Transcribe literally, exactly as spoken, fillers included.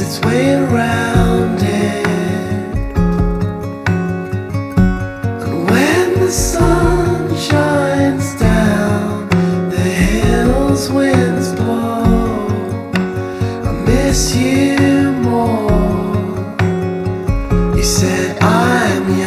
its way around it. And when the sun shines down, the hills winds blow. I miss you more. You said I'm young.